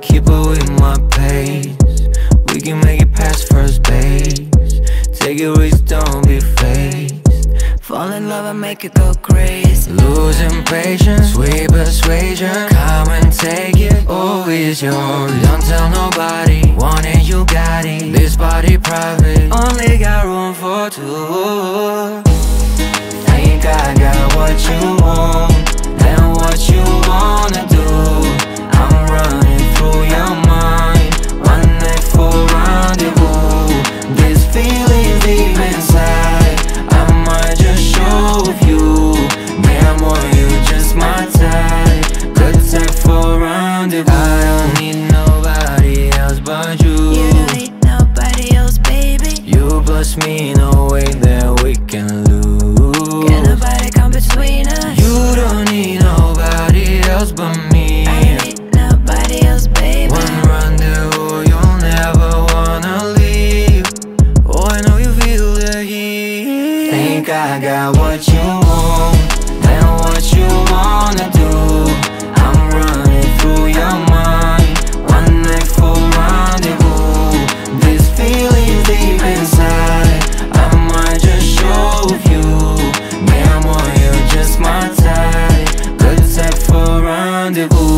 keep up with my pace. We can make it past first base. Take a risk, don't be faced. Fall in love and make it go crazy. Losing patience, sweet persuasion. Come and take it, oh it's yours. Don't tell nobody, want it, you got it. This party private, only got room for two. Think I got what you want, then what you wanna do. I'm running through your mind, one night for rendezvous. This feeling deep inside, I might just show you. Damn boy, you just my type, good type for rendezvous. I don't need nobody else but you. You don't need nobody else, baby. You plus me, no way that we can lose. Can't nobody come between us. You don't need nobody else but me. I don't need nobody else, baby. One rendezvous, you'll never wanna leave. Oh, I know you feel the heat. Think I got what you want, then what you wanna do. I'm running through your mind, one night for rendezvous. This feeling deep inside, I might just show you. Damn boy, you're just my type, good type for rendezvous.